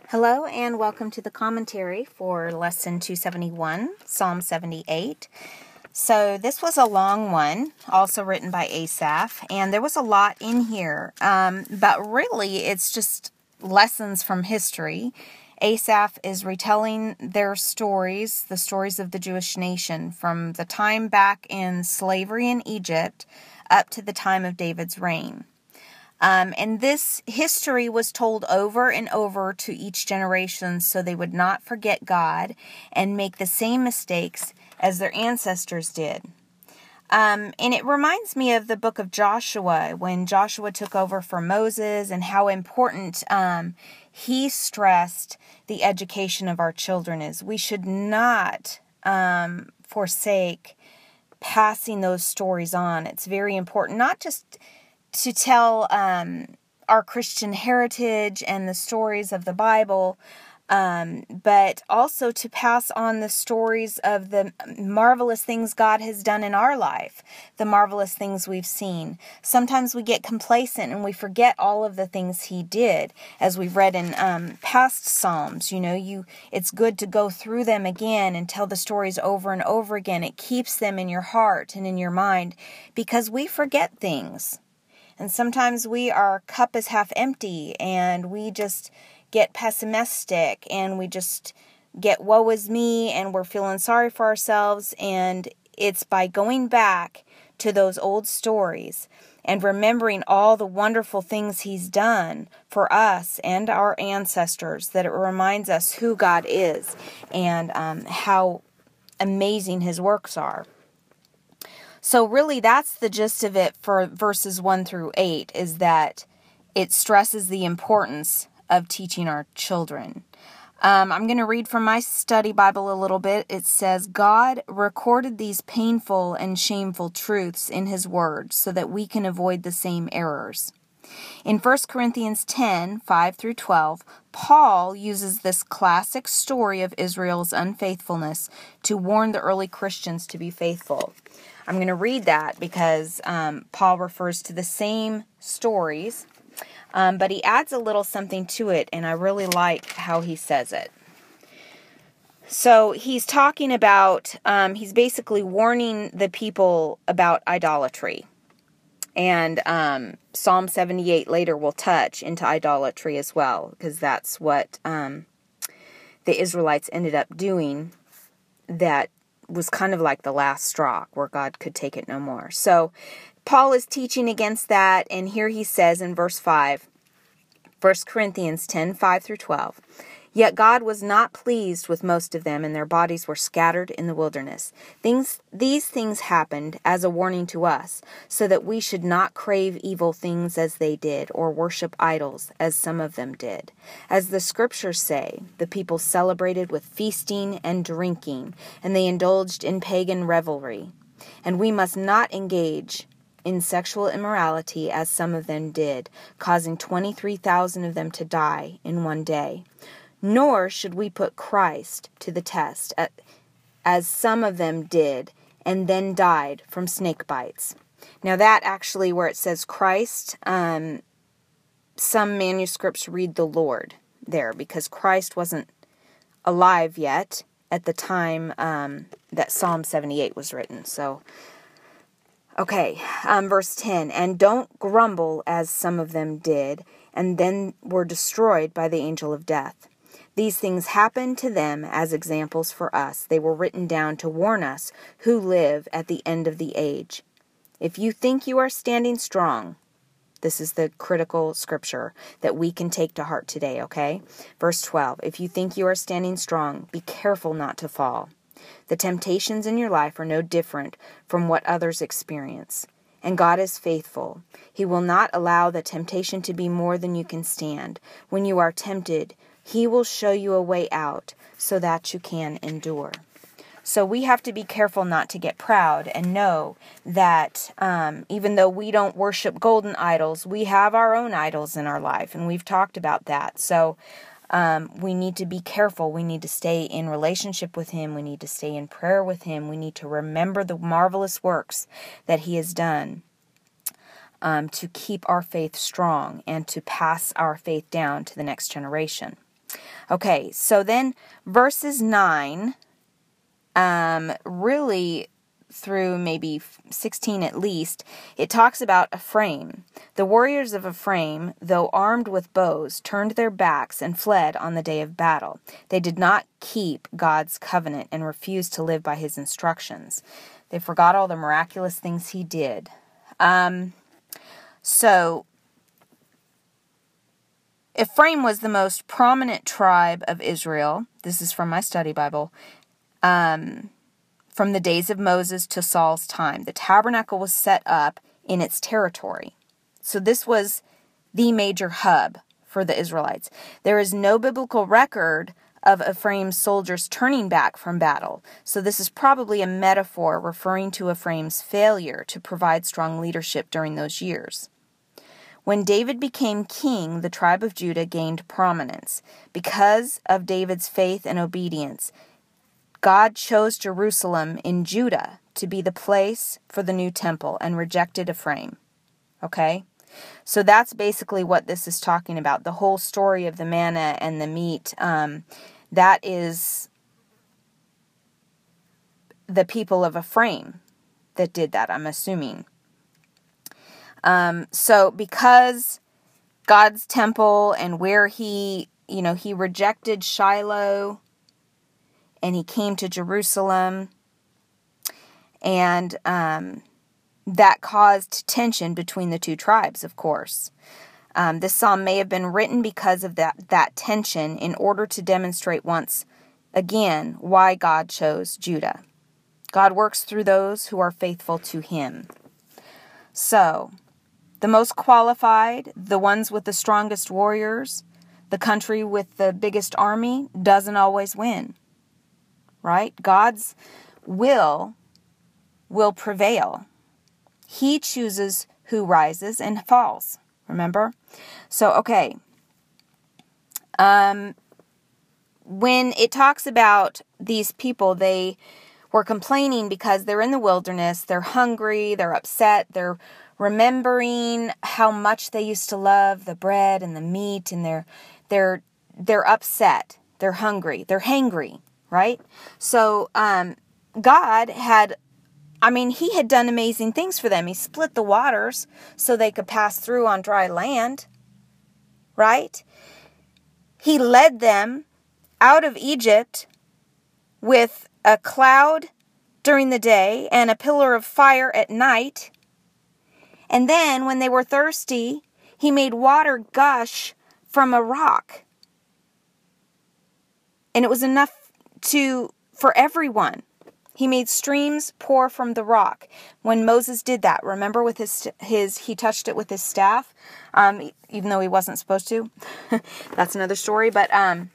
Hello and welcome to the commentary for Lesson 271, Psalm 78. So this was a long one, also written by Asaph, and there was a lot in here, but really it's just lessons from history. Asaph is retelling their stories, the stories of the Jewish nation, from the time back in slavery in Egypt up to the time of David's reign. And this history was told over and over to each generation so they would not forget God and make the same mistakes as their ancestors did. And it reminds me of the book of Joshua, when Joshua took over for Moses, and how important he stressed the education of our children is. We should not forsake passing those stories on. It's very important, not just to tell our Christian heritage and the stories of the Bible, but also to pass on the stories of the marvelous things God has done in our life, the marvelous things we've seen. Sometimes we get complacent and we forget all of the things He did, as we've read in past Psalms. It's good to go through them again and tell the stories over and over again. It keeps them in your heart and in your mind, because we forget things. And sometimes our cup is half empty and we just get pessimistic and we just get woe is me and we're feeling sorry for ourselves. And it's by going back to those old stories and remembering all the wonderful things He's done for us and our ancestors that it reminds us who God is and how amazing His works are. So really, that's the gist of it for verses 1 through 8, is that it stresses the importance of teaching our children. I'm going to read from my study Bible a little bit. It says, God recorded these painful and shameful truths in His Word so that we can avoid the same errors. In 1 Corinthians 10, 5 through 12, Paul uses this classic story of Israel's unfaithfulness to warn the early Christians to be faithful. I'm going to read that because Paul refers to the same stories, but he adds a little something to it, and I really like how he says it. So he's talking about, he's basically warning the people about idolatry. And Psalm 78 later will touch into idolatry as well, because that's what the Israelites ended up doing that was kind of like the last straw where God could take it no more. So Paul is teaching against that, and here he says in verse 5, 1 Corinthians 10, 5 through 12, Yet God was not pleased with most of them, and their bodies were scattered in the wilderness. These things happened as a warning to us, so that we should not crave evil things as they did, or worship idols as some of them did. As the scriptures say, the people celebrated with feasting and drinking, and they indulged in pagan revelry. And we must not engage in sexual immorality as some of them did, causing 23,000 of them to die in one day. Nor should we put Christ to the test, as some of them did, and then died from snake bites. Now that actually, where it says Christ, some manuscripts read the Lord there, because Christ wasn't alive yet at the time that Psalm 78 was written. So, okay, verse 10, And don't grumble as some of them did, and then were destroyed by the angel of death. These things happened to them as examples for us. They were written down to warn us who live at the end of the age. If you think you are standing strong, this is the critical scripture that we can take to heart today, okay? Verse 12, If you think you are standing strong, be careful not to fall. The temptations in your life are no different from what others experience. And God is faithful. He will not allow the temptation to be more than you can stand. When you are tempted, He will show you a way out so that you can endure. So we have to be careful not to get proud and know that even though we don't worship golden idols, we have our own idols in our life, and we've talked about that. So we need to be careful. We need to stay in relationship with Him. We need to stay in prayer with Him. We need to remember the marvelous works that He has done to keep our faith strong and to pass our faith down to the next generation. Okay, so then verses 9, really through maybe 16 at least, it talks about Ephraim. The warriors of Ephraim, though armed with bows, turned their backs and fled on the day of battle. They did not keep God's covenant and refused to live by his instructions. They forgot all the miraculous things he did. So Ephraim was the most prominent tribe of Israel. This is from my study Bible. From the days of Moses to Saul's time. The tabernacle was set up in its territory. So this was the major hub for the Israelites. There is no biblical record of Ephraim's soldiers turning back from battle. So this is probably a metaphor referring to Ephraim's failure to provide strong leadership during those years. When David became king, the tribe of Judah gained prominence. Because of David's faith and obedience, God chose Jerusalem in Judah to be the place for the new temple and rejected Ephraim. Okay? So that's basically what this is talking about. The whole story of the manna and the meat, that is the people of Ephraim that did that, I'm assuming. So because God's temple and where he rejected Shiloh, and he came to Jerusalem, and that caused tension between the two tribes, of course. This psalm may have been written because of that tension in order to demonstrate once again why God chose Judah. God works through those who are faithful to him. So, the most qualified, the ones with the strongest warriors, the country with the biggest army, doesn't always win. Right? God's will prevail. He chooses who rises and falls. Remember? So, okay. When it talks about these people, they were complaining because they're in the wilderness, they're hungry, they're upset, they're remembering how much they used to love the bread and the meat, and they're upset, they're hungry, they're hangry. Right? So, God he had done amazing things for them. He split the waters so they could pass through on dry land. Right? He led them out of Egypt with a cloud during the day and a pillar of fire at night. And then when they were thirsty, he made water gush from a rock. And it was enough for everyone. He made streams pour from the rock. When Moses did that, remember with he touched it with his staff, even though he wasn't supposed to. That's another story. But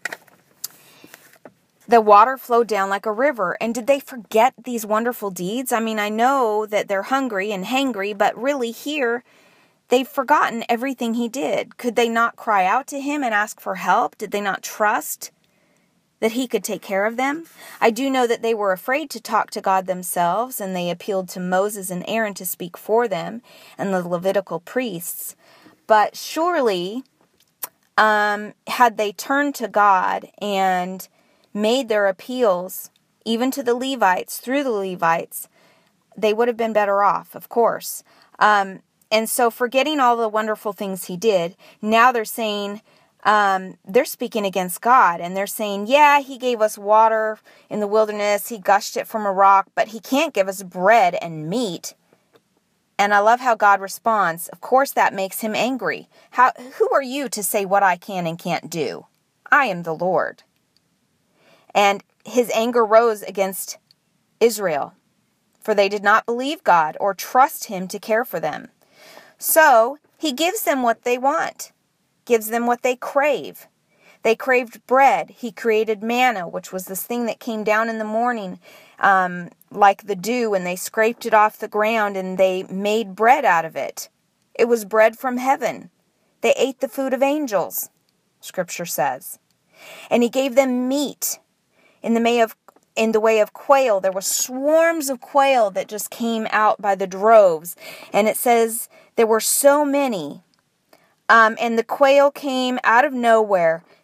the water flowed down like a river. And did they forget these wonderful deeds? I know that they're hungry and hangry, but really here, they've forgotten everything he did. Could they not cry out to him and ask for help? Did they not trust that he could take care of them? I do know that they were afraid to talk to God themselves, and they appealed to Moses and Aaron to speak for them, and the Levitical priests. But surely, had they turned to God and made their appeals, even to the Levites, through the Levites, they would have been better off, of course. And so forgetting all the wonderful things he did, now they're saying, they're speaking against God, and they're saying, yeah, he gave us water in the wilderness, he gushed it from a rock, but he can't give us bread and meat. And I love how God responds. Of course that makes him angry. Who are you to say what I can and can't do? I am the Lord. And his anger rose against Israel, for they did not believe God or trust him to care for them. So he gives them what they want. Gives them what they crave. They craved bread. He created manna, which was this thing that came down in the morning like the dew, and they scraped it off the ground and they made bread out of it. It was bread from heaven. They ate the food of angels, Scripture says. And he gave them meat in the way of quail. There were swarms of quail that just came out by the droves. And it says there were so many. And the quail came out of nowhere,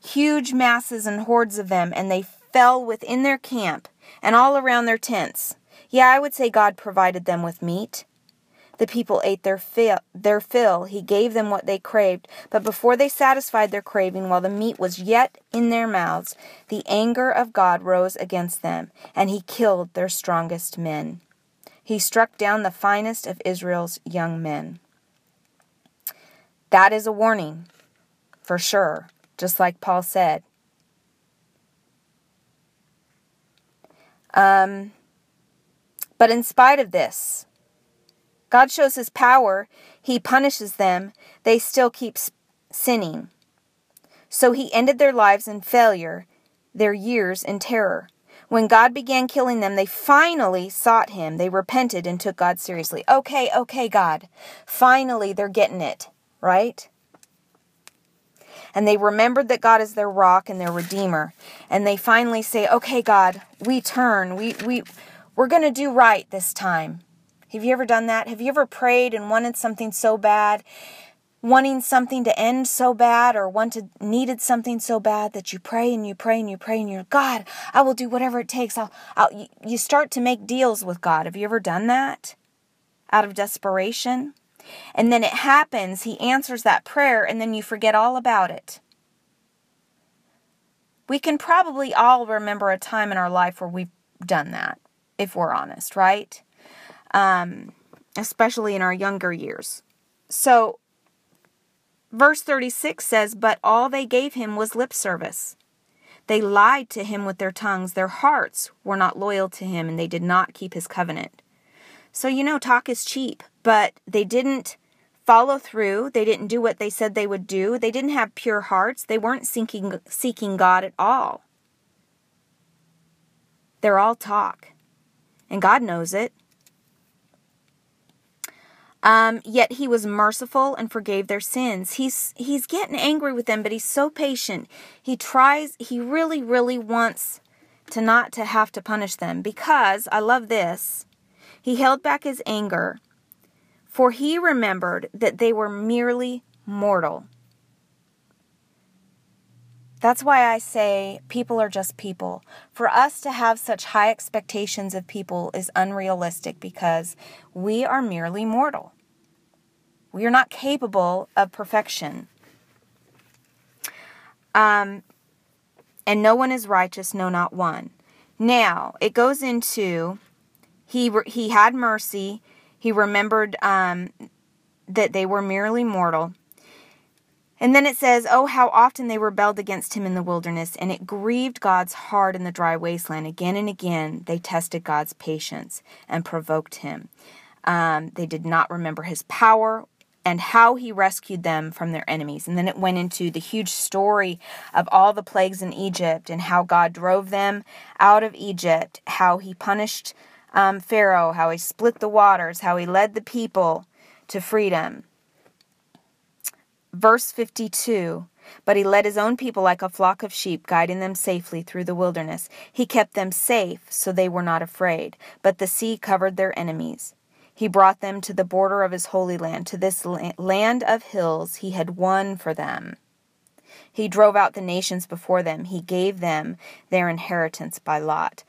huge masses and hordes of them, and they fell within their camp and all around their tents. Yeah, I would say God provided them with meat. The people ate their fill. He gave them what they craved. But before they satisfied their craving, while the meat was yet in their mouths, the anger of God rose against them, and he killed their strongest men. He struck down the finest of Israel's young men. That is a warning, for sure, just like Paul said. But in spite of this, God shows his power. He punishes them. They still keep sinning. So he ended their lives in failure, their years in terror. When God began killing them, they finally sought him. They repented and took God seriously. Okay, God. Finally, they're getting it, right? And they remembered that God is their rock and their redeemer. And they finally say, okay, God, we turn. We're going to do right this time. Have you ever done that? Have you ever prayed and wanted something so bad, wanting something to end so bad, or needed something so bad that you pray and you pray and you pray and you're, God, I will do whatever it takes. You start to make deals with God. Have you ever done that out of desperation? And then it happens, he answers that prayer, and then you forget all about it. We can probably all remember a time in our life where we've done that, if we're honest, right? Especially in our younger years. So, verse 36 says, but all they gave him was lip service. They lied to him with their tongues. Their hearts were not loyal to him, and they did not keep his covenant. So, talk is cheap, but they didn't follow through. They didn't do what they said they would do. They didn't have pure hearts. They weren't seeking God at all. They're all talk, and God knows it. Yet he was merciful and forgave their sins. He's getting angry with them, but he's so patient. He really, really wants to not to have to punish them, because, I love this, he held back his anger, for he remembered that they were merely mortal. That's why I say people are just people. For us to have such high expectations of people is unrealistic, because we are merely mortal. We are not capable of perfection. And no one is righteous, no, not one. Now, it goes into, he had mercy. He remembered that they were merely mortal. And then it says, oh, how often they rebelled against him in the wilderness, and it grieved God's heart in the dry wasteland. Again and again, they tested God's patience and provoked him. They did not remember his power and how he rescued them from their enemies. And then it went into the huge story of all the plagues in Egypt and how God drove them out of Egypt, how he punished Pharaoh, how he split the waters, how he led the people to freedom. Verse 52, but he led his own people like a flock of sheep, guiding them safely through the wilderness. He kept them safe, so they were not afraid, but the sea covered their enemies. He brought them to the border of his holy land, to this land of hills he had won for them. He drove out the nations before them. He gave them their inheritance by lot.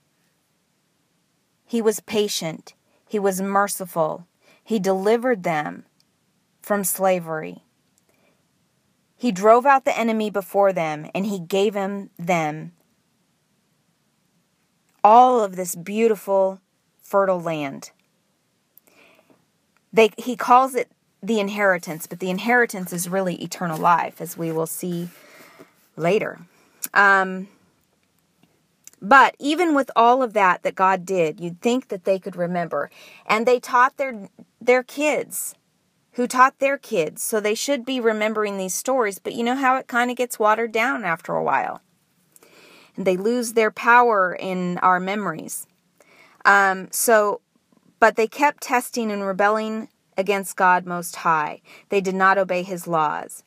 He was patient. He was merciful. He delivered them from slavery. He drove out the enemy before them, and he gave them all of this beautiful, fertile land. He calls it the inheritance, but the inheritance is really eternal life, as we will see later. But even with all of that God did, you'd think that they could remember. And they taught their kids, who taught their kids. So they should be remembering these stories. But you know how it kind of gets watered down after a while. And they lose their power in our memories. But they kept testing and rebelling against God Most High. They did not obey his laws.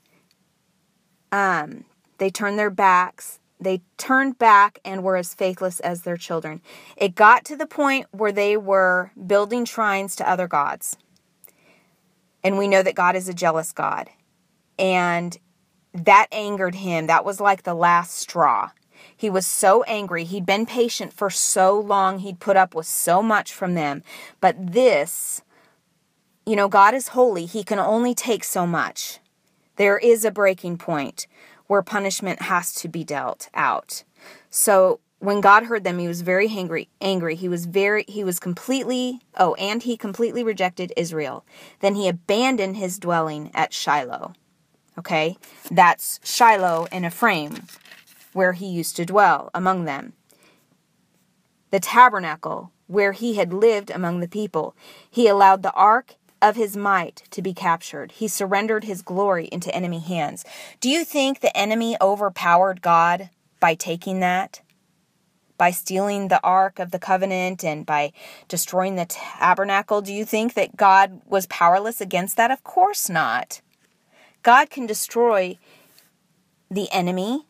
They turned their backs. They turned back and were as faithless as their children. It got to the point where they were building shrines to other gods. And we know that God is a jealous God. And that angered him. That was like the last straw. He was so angry. He'd been patient for so long. He'd put up with so much from them. But this, God is holy. He can only take so much. There is a breaking point where punishment has to be dealt out. So when God heard them, he was very angry. He completely rejected Israel. Then he abandoned his dwelling at Shiloh. Okay, that's Shiloh in Ephraim, where he used to dwell among them. The tabernacle, where he had lived among the people. He allowed the ark of his might to be captured. He surrendered his glory into enemy hands. Do you think the enemy overpowered God by taking that? By stealing the ark of the covenant and by destroying the tabernacle? Do you think that God was powerless against that? Of course not. God can destroy the enemy.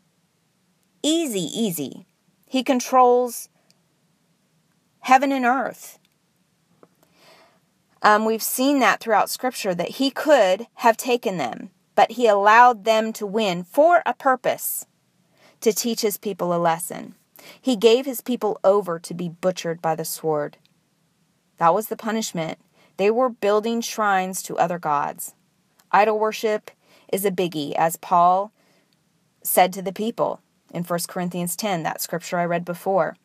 Easy. He controls heaven and earth. We've seen that throughout Scripture, that he could have taken them, but he allowed them to win for a purpose, to teach his people a lesson. He gave his people over to be butchered by the sword. That was the punishment. They were building shrines to other gods. Idol worship is a biggie, as Paul said to the people in 1 Corinthians 10, that scripture I read before.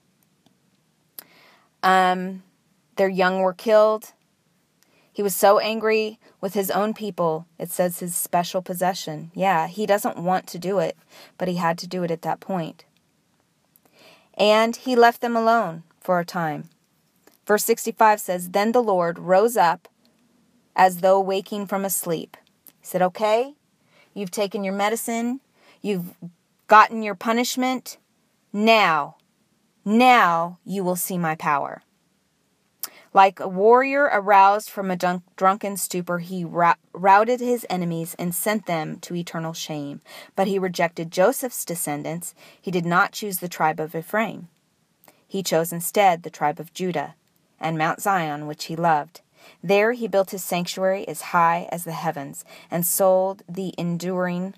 Their young were killed. He was so angry with his own people. It says his special possession. Yeah, he doesn't want to do it, but he had to do it at that point. And he left them alone for a time. Verse 65 says, Then the Lord rose up as though waking from a sleep. He said, okay, you've taken your medicine. You've gotten your punishment. Now you will see my power. Like a warrior aroused from a drunken stupor, he routed his enemies and sent them to eternal shame. But he rejected Joseph's descendants. He did not choose the tribe of Ephraim. He chose instead the tribe of Judah and Mount Zion, which he loved. There he built his sanctuary as high as the heavens and solid and enduring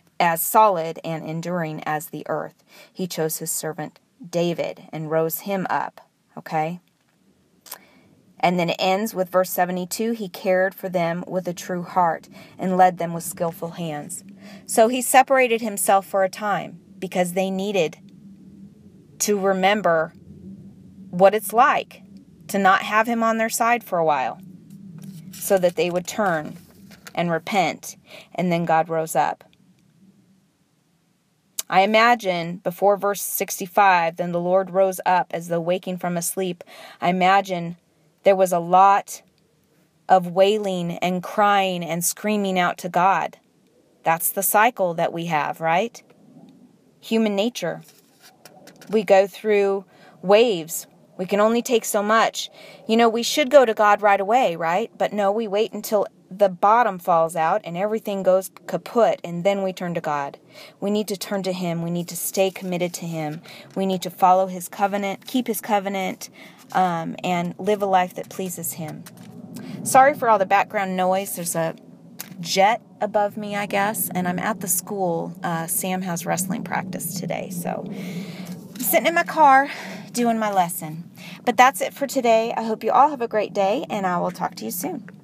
as the earth. He chose his servant David and rose him up. Okay? And then it ends with verse 72. He cared for them with a true heart and led them with skillful hands. So he separated himself for a time because they needed to remember what it's like to not have him on their side for a while, so that they would turn and repent, and then God rose up. I imagine before verse 65, then the Lord rose up as though waking from a sleep. I imagine there was a lot of wailing and crying and screaming out to God. That's the cycle that we have, right? Human nature. We go through waves. We can only take so much. We should go to God right away, right? But no, we wait until the bottom falls out and everything goes kaput, and then we turn to God. We need to turn to him. We need to stay committed to him. We need to follow his covenant, keep his covenant, and live a life that pleases him. Sorry for all the background noise. There's a jet above me, I guess, and I'm at the school. Sam has wrestling practice today, so I'm sitting in my car doing my lesson. But that's it for today. I hope you all have a great day, and I will talk to you soon.